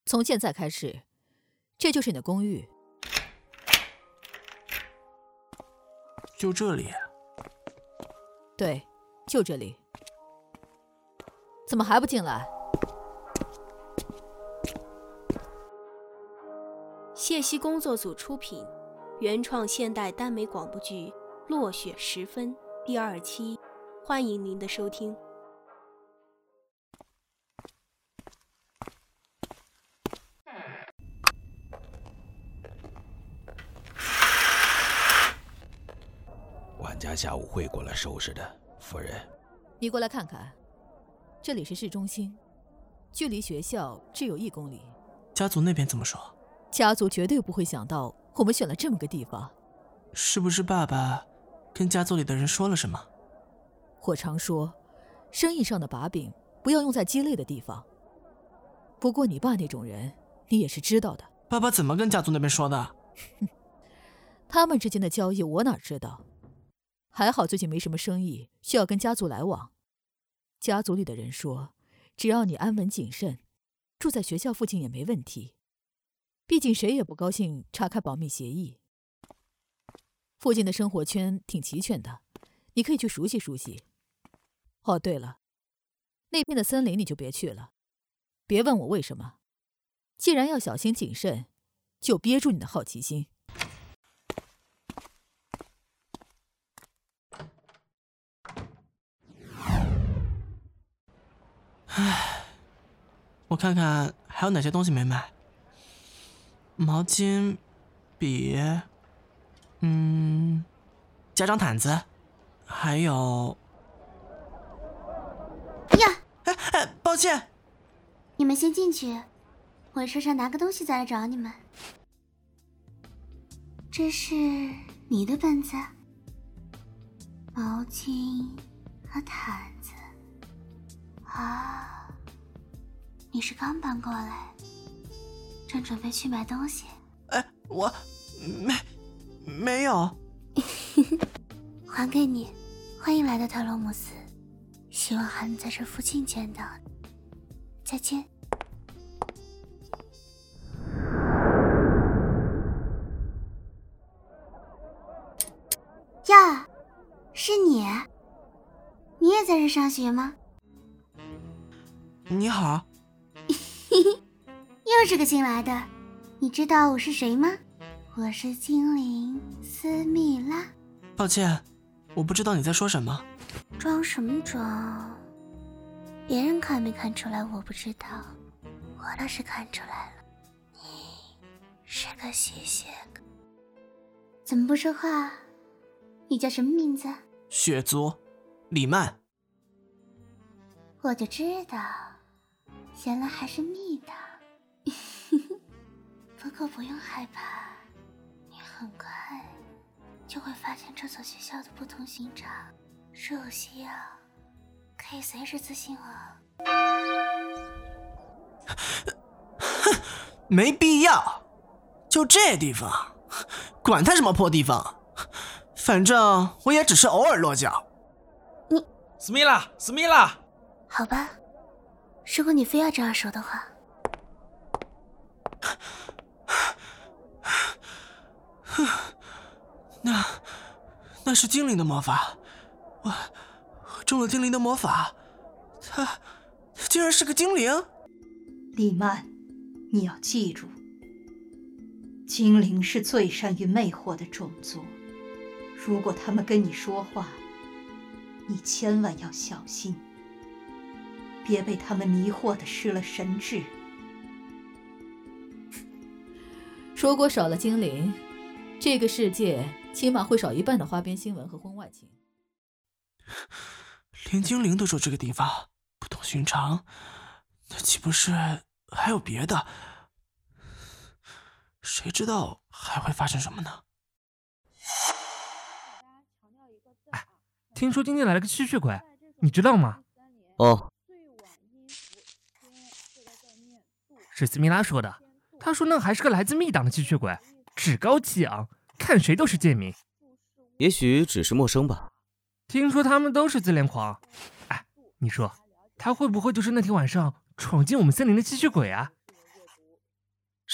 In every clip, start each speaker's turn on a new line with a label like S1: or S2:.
S1: 从现在开始，这就是你的公寓。
S2: 就这里？
S1: 对，就这里。怎么还不进来？
S3: 谢希工作组出品，原创现代耽美广播剧《落雪时分》第2期，欢迎您的收听。
S4: 管家下午会过来收拾的，夫人。
S1: 你过来看看，这里是市中心，距离学校只有1公里。
S2: 家族那边怎么说？
S1: 家族绝对不会想到我们选了这么个地方。
S2: 是不是爸爸跟家族里的人说了什么？
S1: 我常说，生意上的把柄不要用在鸡肋的地方。不过你爸那种人，你也是知道的。
S2: 爸爸怎么跟家族那边说的？
S1: 他们之间的交易我哪知道？还好最近没什么生意需要跟家族来往。家族里的人说，只要你安稳谨慎，住在学校附近也没问题。毕竟谁也不高兴查开保密协议。附近的生活圈挺齐全的，你可以去熟悉熟悉。哦，对了，那边的森林你就别去了，别问我为什么。既然要小心谨慎，就憋住你的好奇心。
S2: 唉，我看看还有哪些东西没买。毛巾、笔，家长毯子，还有……
S5: 呀！
S2: 抱歉。
S5: 你们先进去，我车上拿个东西再来找你们。这是你的本子，毛巾和毯子。啊，你是刚搬过来，正准备去买东西？
S2: 我没有。
S5: 还给你，欢迎来到特洛姆斯，希望还能在这附近见到你。再见。呀，是你？你也在这上学吗？
S2: 你好。
S5: 又是个新来的。你知道我是谁吗？我是精灵斯密拉。
S2: 抱歉，我不知道你在说什么。
S5: 装什么装？别人看没看出来我不知道，我倒是看出来了。你是个吸血鬼。怎么不说话？你叫什么名字？
S2: 血族，李曼。
S5: 我就知道，原来还是蜜的。不过不用害怕，你很快就会发现这所学校的不同寻常。若有需要，可以随时咨询我。
S2: 哼，没必要。就这地方，管它什么破地方，反正我也只是偶尔落脚。
S5: 你
S6: 斯密拉。
S5: 好吧，如果你非要这样说的话。
S2: 那是精灵的魔法，我中了精灵的魔法，他竟然是个精灵。
S7: 李曼，你要记住，精灵是最善于魅惑的种族，如果他们跟你说话，你千万要小心，别被他们迷惑的失了神智。
S1: 如果少了精灵，这个世界起码会少1半的花边新闻和婚外情。
S2: 连精灵都说这个地方不同寻常，那岂不是还有别的？谁知道还会发生什么呢？
S6: 听说今天来了个吸血鬼，你知道吗？
S4: 哦，
S6: 是斯密拉说的，他说那还是个来自密党的吸血鬼，趾高气昂，看谁都是贱民。
S4: 也许只是陌生吧。
S6: 听说他们都是自恋狂。哎，你说他会不会就是那天晚上闯进我们森林的吸血鬼啊？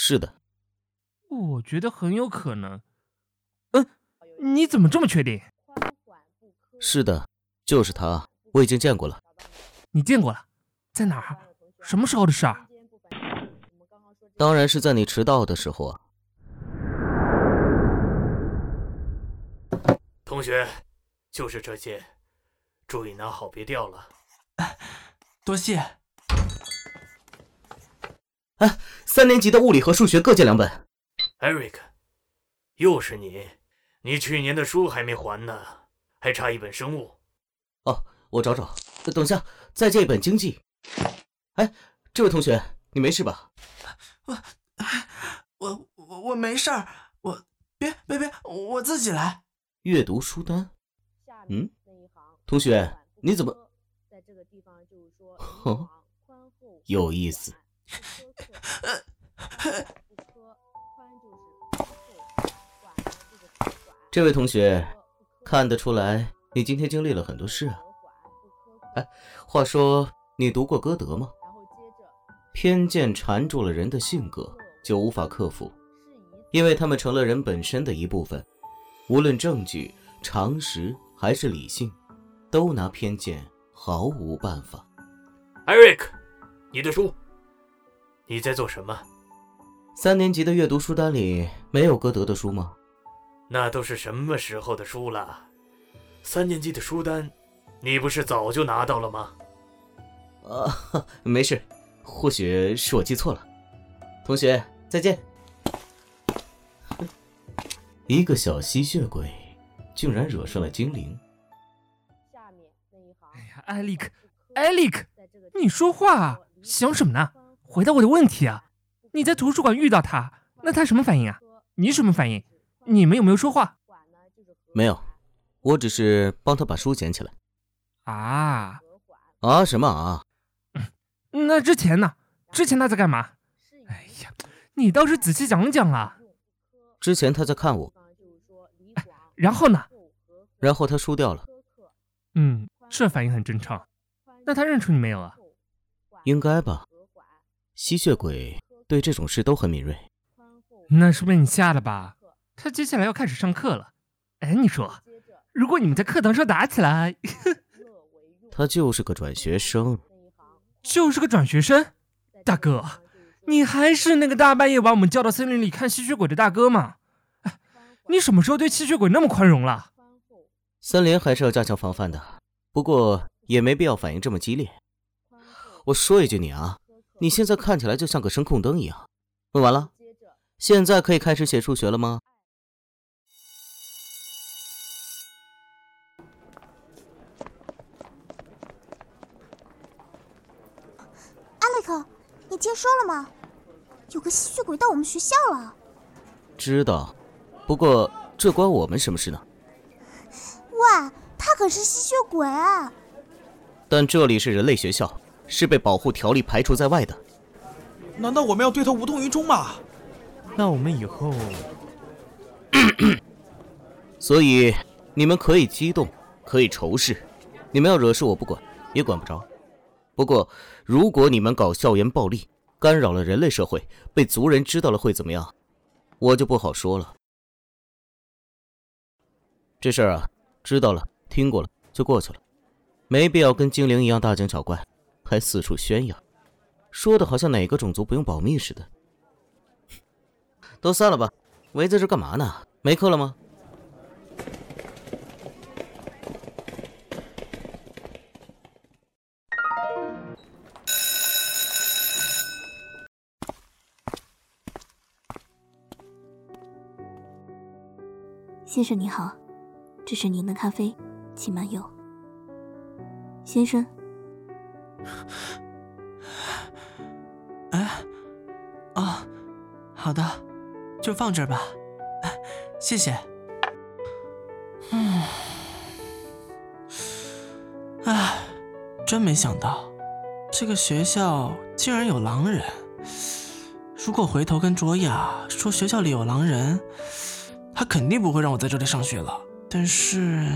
S8: 是的。
S6: 我觉得很有可能。你怎么这么确定？
S8: 是的，就是他，我已经见过了。
S6: 你见过了？在哪儿？什么时候的事儿？
S8: 当然是在你迟到的时候啊。
S9: 同学，就是这些，注意拿好，别掉了。
S2: 多谢。
S8: 3年级的物理和数学各借2本。
S9: Eric， 又是你，你去年的书还没还呢，还差一本生物。
S8: 哦，我找找。等下，再借一本经济。这位同学，你没事吧？
S2: 我没事儿，别，我自己来。
S8: 阅读书单。同学，你怎么？有意思。这位同学，看得出来你今天经历了很多事啊。话说你读过歌德吗？偏见缠住了人的性格，就无法克服，因为他们成了人本身的一部分。无论证据、常识还是理性，都拿偏见毫无办法。
S9: Eric， 你的书，你在做什么
S8: ？3年级的阅读书单里没有歌德的书吗？
S9: 那都是什么时候的书了？3年级的书单，你不是早就拿到了吗？
S8: 没事，或许是我记错了。同学，再见。一个小吸血鬼竟然惹上了精灵。
S6: 哎呀，艾利克，你说话想什么呢？回答我的问题啊！你在图书馆遇到他，那他什么反应啊？你什么反应？你们有没有说话？
S8: 没有，我只是帮他把书捡起来。什么啊？
S6: 那之前呢？之前他在干嘛？哎呀，你倒是仔细讲讲啊！
S8: 之前他在看我。
S6: 然后呢？
S8: 然后他输掉了。
S6: 这反应很正常。那他认出你没有啊？
S8: 应该吧。吸血鬼对这种事都很敏锐。
S6: 那是被你吓了吧？他接下来要开始上课了。你说，如果你们在课堂上打起来……
S8: 他就是个转学生。
S6: 就是个转学生？大哥，你还是那个大半夜把我们叫到森林里看吸血鬼的大哥吗？你什么时候对吸血鬼那么宽容了？
S8: 森林还是要加强防范的，不过也没必要反应这么激烈。我说一句你现在看起来就像个声控灯一样。问完了，现在可以开始写数学了吗？
S5: 艾利克，你听说了吗？有个吸血鬼到我们学校了。
S8: 知道，不过这关我们什么事呢？
S5: 喂，他可是吸血鬼啊！
S8: 但这里是人类学校，是被保护条例排除在外的。
S10: 难道我们要对他无动于衷吗？
S6: 那我们以后……
S8: 所以你们可以激动，可以仇视，你们要惹事我不管，也管不着。不过如果你们搞校园暴力，干扰了人类社会，被族人知道了会怎么样，我就不好说了。这事儿知道了听过了就过去了，没必要跟精灵一样大惊小怪，还四处宣扬，说的好像哪个种族不用保密似的。都散了吧，围在这干嘛呢？没课了吗？
S5: 先生你好，这是您的咖啡，请慢用。先生。
S2: 好的，就放这儿吧。谢谢。真没想到，这个学校竟然有狼人。如果回头跟卓雅说学校里有狼人，他肯定不会让我在这里上学了。但是，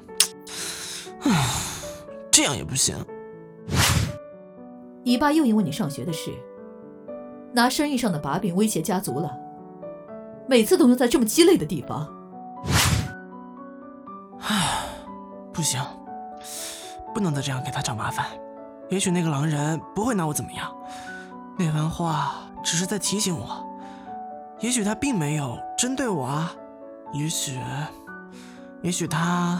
S2: 这样也不行。
S1: 你爸又因为你上学的事， 拿生意上的把柄威胁家族了，每次都用在这么鸡肋的地方。
S2: 唉，不行，不能再这样给他找麻烦。也许那个狼人不会拿我怎么样，那番话只是在提醒我，也许他并没有针对我啊，也许他……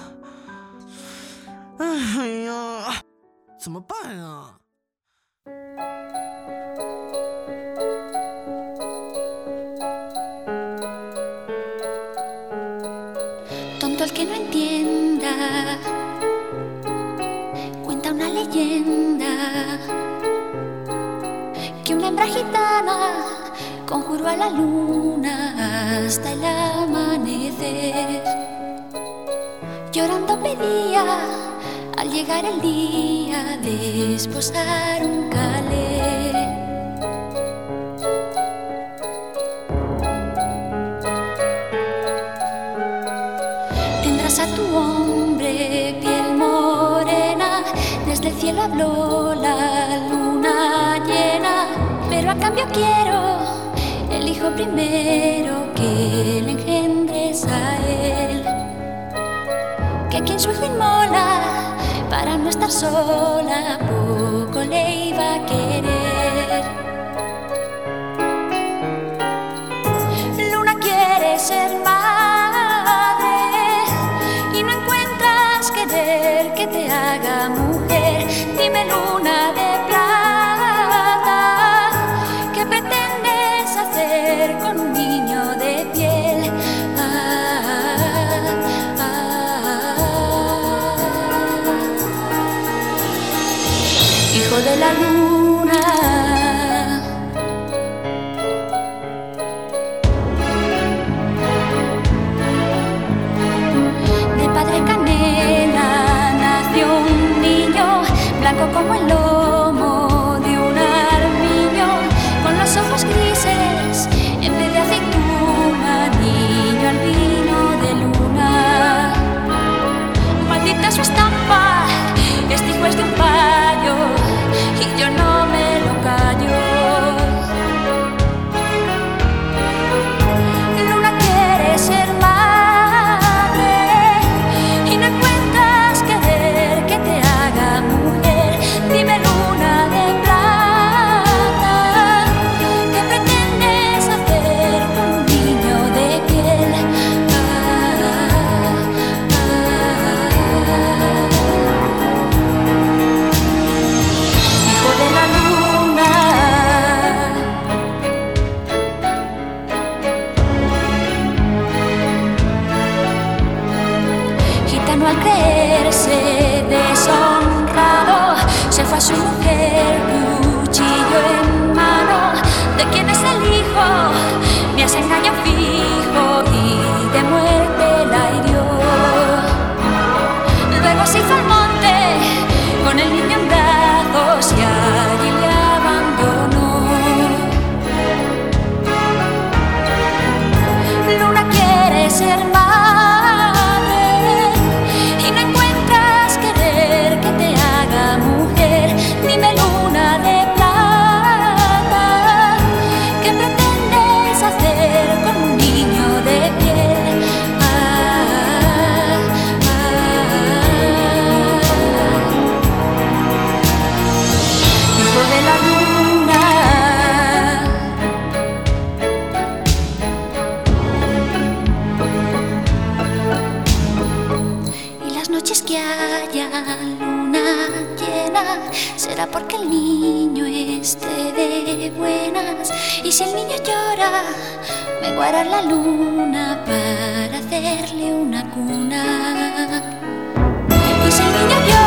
S2: 哎呀，怎么办啊
S5: ？Tonto el que no entienda, cuenta una leyenda, que una hembra gitana conjuró a la luna hasta el amanecer. Llorando pedía al llegar el día de esposar un calé. Tendrás a tu hombre piel morena, desde el cielo habló la luna llena, pero a cambio quiero el hijo primero que le engendres a él, que quien su hijo inmola para no estar sola poco le iba a querer. Luna quiere ser madre y no encuentras querer que te haga mujer. Dime, luna de plata, ¿qué pretendes hacer con un niño de piel? Hijo de la luna, de padre canela nació un niño, blanco como el lomo de un armiño, con los ojos grises en vez de aceituna, niño albino de luna. Maldita su estampa, este hijo es de un payo y yo no me lo callo. Luna quiere ser madre y no encuentras querer que te haga mujer. Dime, luna de plata, ¿qué pretendes hacer con un niño de piel? Hijo de la luna, gitano al creerse deshonrado, se fue a su mujer cuchillo en mano. ¿De quién es el hijo? Me has engañado fijo y de muerte la hirió. Luego se hizo al monte con el niño en brazos y allí le abandonó. Luna quiere ser madre y no encuentras querer que te haga mujer. Dime, luna de plata, ¿qué pretendes hacer con un niño de piel? Hijo de la luna, y las noches que haya luna llena será porque el niño esté de buenas, y si el niño llora vengo a arar la luna para hacerle una cuna. Y si el niño llora